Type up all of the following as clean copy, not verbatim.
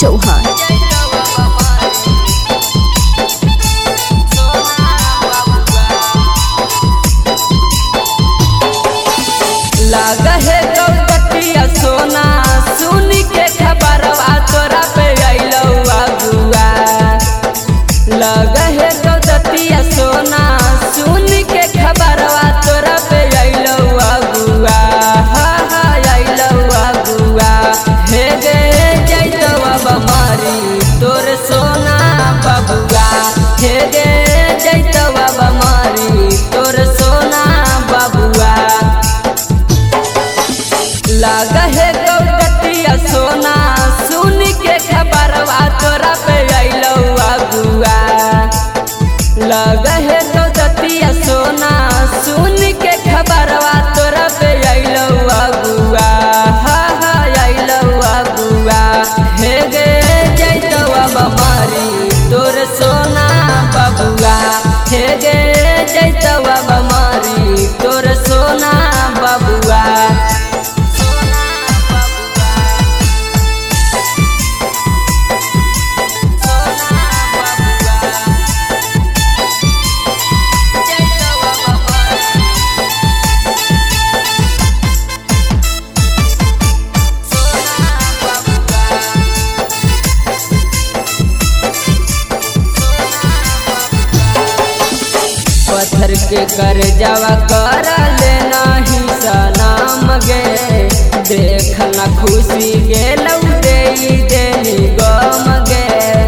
चौहान। लग है गौगटिया सोना सुन के खबरवा तोरा पे अइलौ अगुआ। लग है गौगटिया सोना सुन के खबरवा तोरा पे अइलौ अगुआ। हा हा अइलौ अगुआ। हे गे जइतौ बमारी तोर सोना बबुआ। हे गे जइतौ बमारी तोर सोना बबुआ। लग है गौगटिया सोना सुन के खबरवा तोरा पे अइलौ अगुआ। लग है गौगटिया सोना सुन के खबरवा तोरा पे अइलौ अगुआ। हा हा अइलौ अगुआ। हे गे जइतौ बमारी तोर सोना बबुआ। हे गे जइतौ बमारी तोर सोना बबुआ। पत्थर के कर जावा कर लेना ही सलाम गे। देख न खुशी गे लौटे देनी गम गे।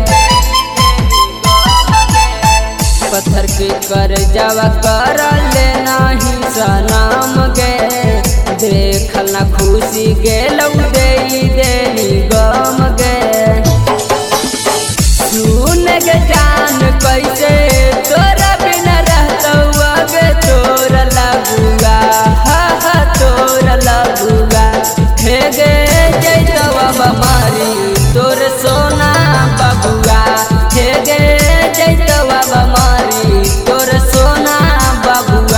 पत्थर के कर जावा कर लेना ही सलाम गे। देख न खुशी गे लौटे देनी गम गे। सुन गे जान कैसे तोरा बिना रहतौ अबे तोर लगुआ। हा हा तोर लगुआ। हे गे जइतौ बमारी तोर सोना बबुआ। हे गे जइतौ बमारी तोर सोना बबुआ।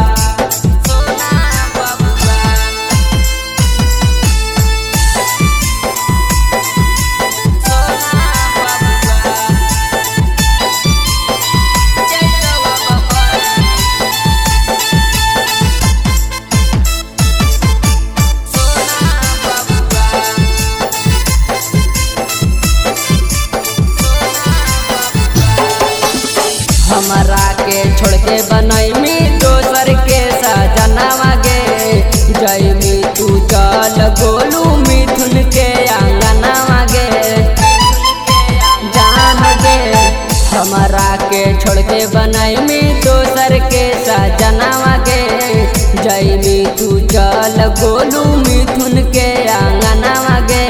हमारा के छोड़ के बनैमी दोसर के सजनवा गे। जइमी तू चल गोलू मिथुन के आंगनवा गे। जान गे हमारा के छोड़ के बनैमी दोसर के सजनवा गे। जइमी तू चल गोलू मिथुन के आंगनवा गे।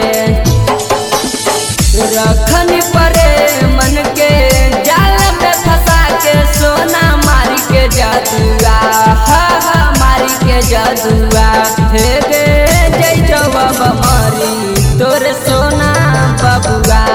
रखनी परे मन के जाल में फंसा के सोना मारी के जादुआ। हा हा मारी के जादुआ। हे गे जइतौ बमारी तोर सोना बबुआ।